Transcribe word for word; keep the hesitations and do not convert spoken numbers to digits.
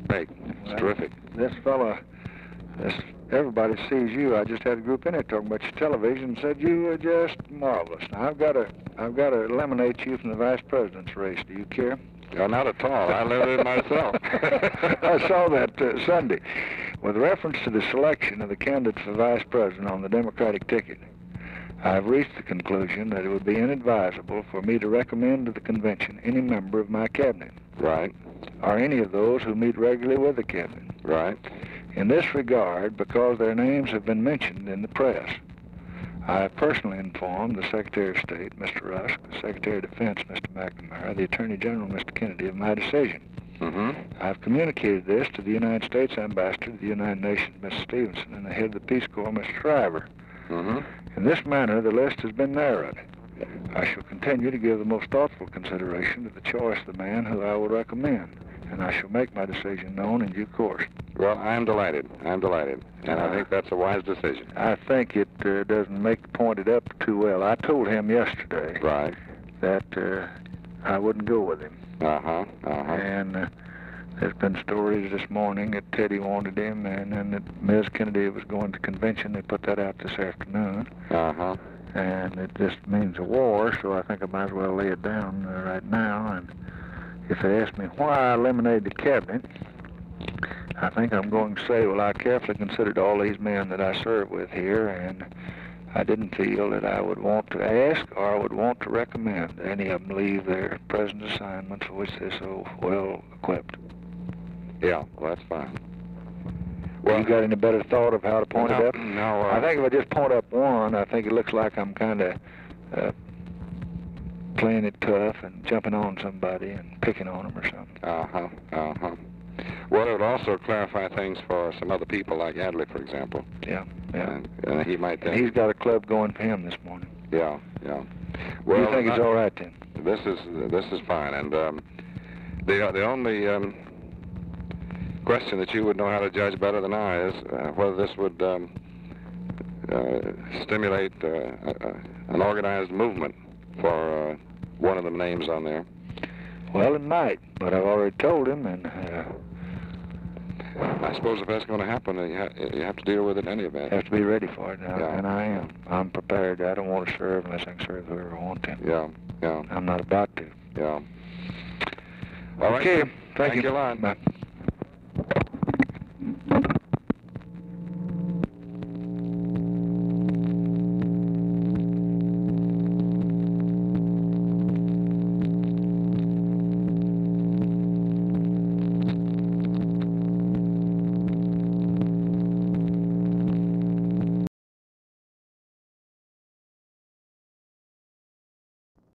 great. It's Well, terrific. This fella, this, everybody sees you. I just had a group in there talking about your television and said you were just marvelous. Now, I've got to, I've got to eliminate you from the vice president's race. Do you care? Oh, not at all. I learned it myself. I saw that uh, Sunday. With reference to the selection of the candidate for vice president on the Democratic ticket, I've reached the conclusion that it would be inadvisable for me to recommend to the convention any member of my cabinet. Right. Or any of those who meet regularly with the cabinet. Right. In this regard, because their names have been mentioned in the press, I have personally informed the Secretary of State, Mister Rusk, the Secretary of Defense, Mister McNamara, the Attorney General, Mister Kennedy, of my decision. Mm-hmm. I've communicated this to the United States Ambassador to the United Nations, Mister Stevenson, and the head of the Peace Corps, Mister Shriver. Mm-hmm. In this manner, the list has been narrowed. I shall continue to give the most thoughtful consideration to the choice of the man who I will recommend, and I shall make my decision known in due course. Well, I'm delighted. I'm delighted. And I think that's a wise decision. I think it uh, doesn't make the point it up too well. I told him yesterday Right. that uh, I wouldn't go with him. Uh-huh. Uh-huh. And uh, there's been stories this morning that Teddy wanted him, and then that Miz Kennedy was going to convention. They put that out this afternoon. Uh-huh. And it just means a war, so I think I might as well lay it down uh, right now. And if they ask me why I eliminated the cabinet, I think I'm going to say, well, I carefully considered all these men that I serve with here, and I didn't feel that I would want to ask or I would want to recommend any of them leave their present assignments for which they're so well equipped. Yeah, well, that's fine. Well, you got any better thought of how to point no, it up? No. Uh, I think if I just point up one, I think it looks like I'm kind of uh, playing it tough and jumping on somebody and picking on them or something. Uh-huh, uh-huh. Well, it would also clarify things for some other people like Adley, for example. Yeah, yeah. And, and he might then... And he's got a club going for him this morning. Yeah, yeah. Well, you think it's all right then? This is this is fine, and um, the the only um, question that you would know how to judge better than I is uh, whether this would um, uh, stimulate uh, uh, an organized movement for uh, one of the names on there. Well, it might, but I've already told him, and uh, I suppose if that's going to happen, you, ha you have to deal with it in any event. have to be ready for it now, Yeah. and I am. I'm prepared. I don't want to serve unless I can serve whoever I want to. Yeah, yeah. I'm not about to. Yeah. All right. Okay, thank, Thank you. you a lot. Bye.